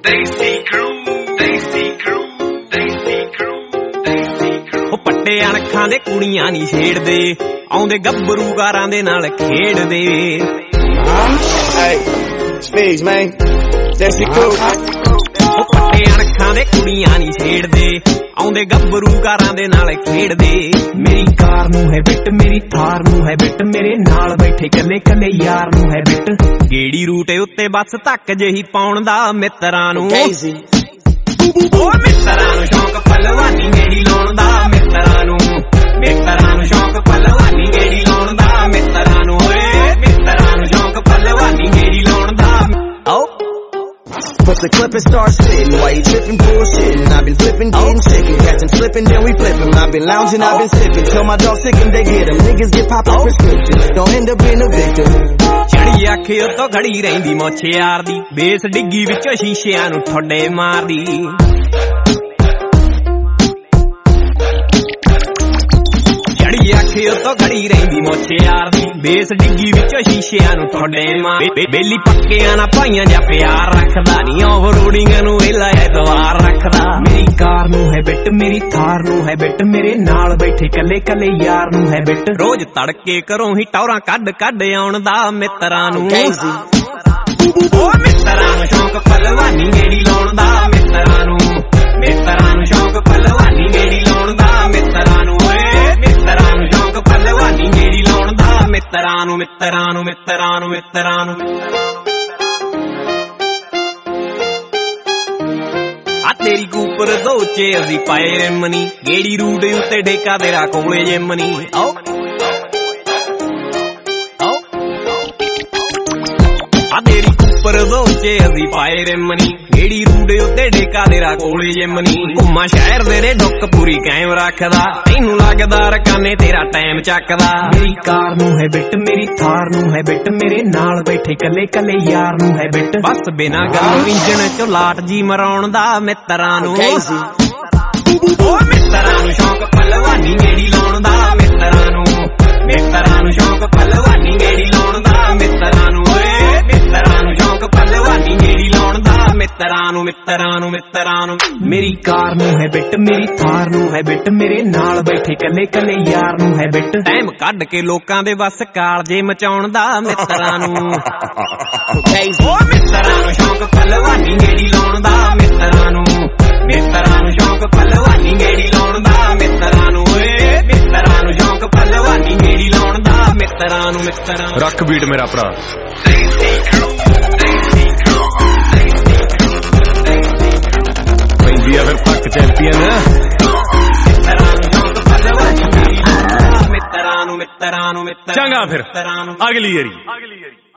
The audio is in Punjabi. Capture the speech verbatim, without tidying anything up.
Desi Crew, Desi Crew, Desi Crew, Desi Crew। ਉਹ ਪੱਟੇ ਅਣਖਾਂ ਦੇ ਕੁੜੀਆਂ ਨਹੀਂ ਛੇੜਦੇ, ਆਉਂਦੇ ਗੱਭਰੂ ਗਾਰਾਂ ਦੇ ਨਾਲ ਖੇਡਦੇ। Hey, Speeds, man. Desi Crew। ਉਹ ਪੱਟੇ ਅਣਖਾਂ ਦੇ ਕੁੜੀਆਂ ਨਹੀਂ ਛੇੜਦੇ, ਆਉਂਦੇ ਗੱਭਰੂ ਗਾਰਾਂ ਦੇ ਨਾਲ ਖੇਡਦੇ। ਮੇਰੀ ਕਾਰ ਨੂੰ ਹੈ ਬਿੱਟ, ਮੇਰੀ ਥਾਰ ਨੂੰ ਹੈ ਬਿੱਟ, ਮੇਰੇ ਨਾਲ ਬੈਠੇ ਕੱਲੇ ਕੱਲੇ ਯਾਰ ਨੂੰ ਹੈ ਬਿੱਟ। ਗੇੜੀ ਰੂਟ ਉੱਤੇ ਬੱਸ ਧੱਕ ਜਿਹੀ ਪਾਉਣ ਦਾ ਮਿੱਤਰਾਂ ਨੂੰ। ਉਹ ਮਿੱਤਰਾਂ ਨੂੰ ਸ਼ੌਂਕ ਪਲਵਾਨੀ ਗੇੜੀ ਲਾਉਣ ਦਾ, ਮਿੱਤਰਾਂ ਨੂੰ ਮਿੱਤਰਾਂ ਨੂੰ ਸ਼ੌਂਕ ਪਲਵਾਨੀ ਗੇੜੀ ਲਾਉਣ ਦਾ, ਮਿੱਤਰਾਂ ਨੂੰ ਓਏ ਮਿੱਤਰਾਂ ਨੂੰ ਸ਼ੌਂਕ ਪਲਵਾਨੀ ਗੇੜੀ ਲਾਉਣ ਦਾ। ਆਓ Put the clip and start spitting. Why you tripping, bullshitting? I've been flipping, getting chicken, catching, slipping, then we flipping. I've been lounging, I've been sipping. Tell my dog sick and they get them. Niggas get poppin' prescriptions. Don't end up being a victim. ਚੜੀ ਅੱਖ ਉੱਤੋਂ ਖੜੀ ਰਹਿੰਦੀ ਮੁੱਛ ਯਾਰ ਦੀ, ਬੇਸ ਡਿੱਗੀ ਵਿੱਚੋਂ ਸ਼ੀਸ਼ਿਆਂ ਨੂੰ ਠੋਡੇ ਮਾਰਦੀ। ਚੜੀ ਅੱਖ ਉੱਤੋਂ ਖੜੀ ਰਹਿੰਦੀ ਮੁੱਛ ਯਾਰ ਦੀ, ਬੇਸ ਡਿੱਗੀ ਵਿੱਚੋਂ ਸ਼ੀਸ਼ਿਆਂ ਨੂੰ ਠੋਡੇ ਮਾਰ। ਬੇਲੀ ਪੱਕਿਆਂ ਨਾਲ ਭਾਈਆਂ ਜਾਂ ਪਿਆਰ ਰੱਖਦਾ ਨੀ, ਓਵਰ ਰੋਡਿੰਗ ਨੂੰ ਵੇਲਾ ਐਤਵਾਰ ਰੱਖਦਾ। ਮੇਰੀ ਕਾਰ ਨੂੰ ਹੈ ਬਿੱਟ, ਮੇਰੀ ਥਾਰ ਨੂੰ ਹੈ ਬਿੱਟ, ਮੇਰੇ ਨਾਲ ਬੈਠੇ ਕੱਲੇ ਕੱਲੇ ਯਾਰ ਨੂੰ ਹੈ ਬਿੱਟ। ਰੋਜ਼ ਤੜਕੇ ਘਰੋਂ ਹੀ ਟੌਰਾਂ ਕੱਢ ਕੱਢ ਆਉਣ ਦਾ ਮਿੱਤਰਾਂ ਨੂੰ। ਉਹ ਮਿੱਤਰਾਂ ਨੂੰ ਸ਼ੌਂਕ ਪਲਵਾਨੀ ਗੇੜੀ ਲਾਉਣ ਦਾ, ਮਿੱਤਰਾਂ ਨੂੰ ਮਿੱਤਰਾਂ ਨੂੰ ਸ਼ੌਂਕ ਪਲਵਾਨੀ ਗੇੜੀ ਲਾਉਣ ਦਾ, ਮਿੱਤਰਾਂ ਨੂੰ ਓਏ ਮਿੱਤਰਾਂ ਨੂੰ ਸ਼ੌਂਕ ਪਲਵਾਨੀ ਗੇੜੀ ਲਾਉਣ ਦਾ, ਮਿੱਤਰਾਂ ਨੂੰ ਮਿੱਤਰਾਂ ਨੂੰ ਮਿੱਤਰਾਂ ਨੂੰ ਮਿੱਤਰਾਂ ਨੂੰ। ਆ ਤੇਰੀ ਕੂਪਰ ਦੋ ਚੇ ਅਸੀਂ ਪਾਏ ਰਿਮਨੀ, ਗੇੜੀ ਰੂਟ ਉੱਤੇ ਠੇਕਾ ਤੇਰਾ ਕੋਲੇ ਜਿਮਨੀ। ਆਓ ਆ ਤੇਰੀ ਕੂਪਰ ਦੋ ਚੇ ਅਸੀਂ ਪਾਏ ਰਿਮਨੀ, ਗੇੜੀ ਰੂਟ ਉੱਤੇ ਠੇਕਾ ਤੇਰਾ ਕੋਲੇ ਜਿਮਨੀ। ਘੁੰਮਾ ਸ਼ਹਿਰ ਦੇ ਨੇ ਡੁੱਕ ਪੂਰੀ ਕਾਇਮ ਰੱਖਦਾ, ਤੈਨੂੰ ਲੱਗਦਾ ਰਕਾਨੇ ਤੇਰਾ ਟਾਈਮ ਚੱਕਦਾ। ਮੇਰੀ ਕਾਰ ਨੂੰ ਹੈ ਬਿੱਟ, ਮੇਰੀ ਥਾਰ ਨੂੰ ਹੈ ਬਿੱਟ, ਮੇਰੇ ਨਾਲ ਬੈਠੇ ਕੱਲੇ ਕੱਲੇ ਯਾਰ ਨੂੰ ਹੈ ਬਿੱਟ। ਬਸ ਬਿਨਾਂ ਗੱਲ ਇੰਜਣ ਚੋਂ ਲਾਟ ਜੀ ਮਰਾਉਣ ਦਾ ਮਿੱਤਰਾਂ ਨੂੰ। ਉਹ ਮਿੱਤਰਾਂ ਨੂੰ ਸ਼ੌਂਕ ਪਲਵਾਨੀ ਗੇੜੀ ਲਾਉਣ ਦਾ, ਮਿੱਤਰਾਂ ਨੂੰ ਮਿੱਤਰਾਂ ਨੂੰ ਸ਼ੌਂਕ ਪਲਵਾਨੀ ਗੇੜੀ ਲਾਉਣ ਦਾ, ਮਿੱਤਰਾਂ ਨੂੰ ਓਏ ਮਿੱਤਰਾਂ ਨੂੰ ਸ਼ੌਂਕ ਪਲਵਾਨੀ ਗੇੜੀ ਲਾਉਣ ਦਾ, ਮਿੱਤਰਾਂ ਨੂੰ ਮਿੱਤਰਾਂ ਨੂੰ ਮਿੱਤਰਾਂ ਨੂੰ। ਮੇਰੀ ਕਾਰ ਨੂੰ ਹੈ ਬਿੱਟ, ਮੇਰੀ ਥਾਰ ਨੂੰ ਹੈ ਬਿੱਟ, ਮੇਰੇ ਨਾਲ ਬੈਠੇ ਕੱਲੇ ਕੱਲੇ ਯਾਰ ਨੂੰ ਹੈ ਬਿੱਟ। ਟਾਈਮ ਕੱਢ ਕੇ ਲੋਕਾਂ ਦੇ ਬਸ ਕਾਲਜੇ ਮਚਾਉਣ ਦਾ ਮਿੱਤਰਾਂ ਨੂੰ। ਉਹ ਮਿੱਤਰਾਂ ਨੂੰ ਸ਼ੌਂਕ ਪਲਵਾਨੀ ਗੇੜੀ ਲਾਉਣ ਦਾ, ਮਿੱਤਰਾਂ ਨੂੰ ਮਿੱਤਰਾਂ ਨੂੰ ਸ਼ੌਂਕ ਪਲਵਾਨੀ ਗੇੜੀ ਲਾਉਣ ਦਾ, ਮਿੱਤਰਾਂ ਨੂੰ ਓਏ ਮਿੱਤਰਾਂ ਨੂੰ ਸ਼ੌਂਕ ਪਲਵਾਨੀ ਗੇੜੀ ਲਾਉਣ ਦਾ, ਮਿੱਤਰਾਂ ਨੂੰ ਮਿੱਤਰਾਂ। ਰੱਖ ਬੀਟ ਮੇਰਾ ਭਰਾ। ਪੈਂਦੀ ਆ ਫਿਰ ਪੱਕ ਚੈਂਪੀਅਨ। ਮਿੱਤਰਾਂ ਨੂੰ ਸ਼ੌਂਕ ਪਲਵਾਨੀ ਗੇੜੀ ਲਾਉਣ ਦਾ, ਮਿੱਤਰਾਂ ਨੂੰ ਮਿੱਤਰਾਂ ਨੂੰ ਮਿੱਤਰਾਂ। ਚੰਗਾ ਫਿਰ ਅਗਲੀ ਵਾਰੀ।